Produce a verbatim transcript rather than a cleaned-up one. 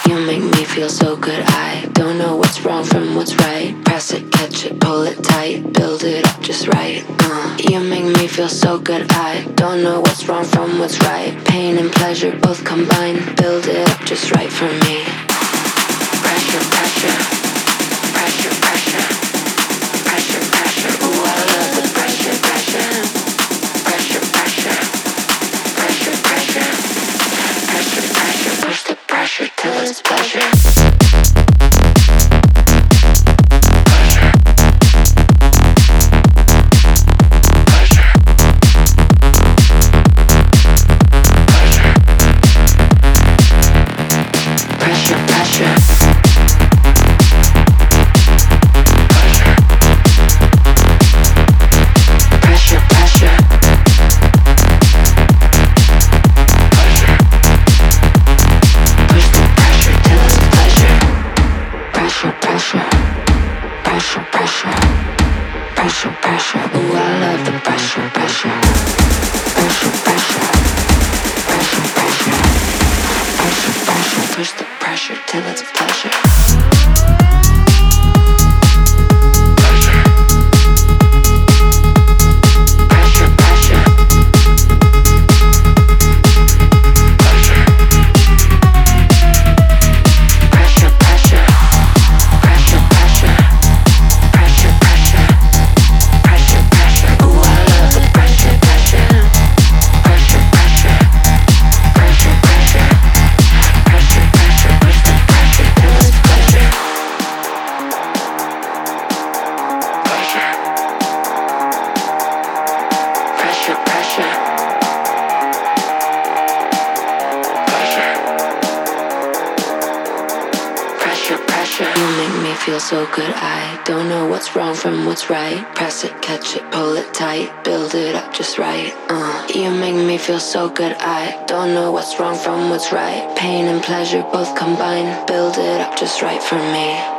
You make me feel so good. I don't know what's wrong from what's right. Press it, catch it, pull it tight, build it up just right. Uh, you make me feel so good. I don't know what's wrong from what's right. Pain and pleasure both combined, build it up just right for me. Pressure, pressure, pressure, pressure, pressure, pressure. Ooh, I love the pressure, pressure, pressure, pressure, pressure, pressure, pressure, pressure. Push the pressure till it's pleasure. So good, I don't know what's wrong from what's right. Press it, catch it, pull it tight, build it up just right. Uh, you make me feel so good, I don't know what's wrong from what's right. Pain and pleasure both combined, build it up just right for me.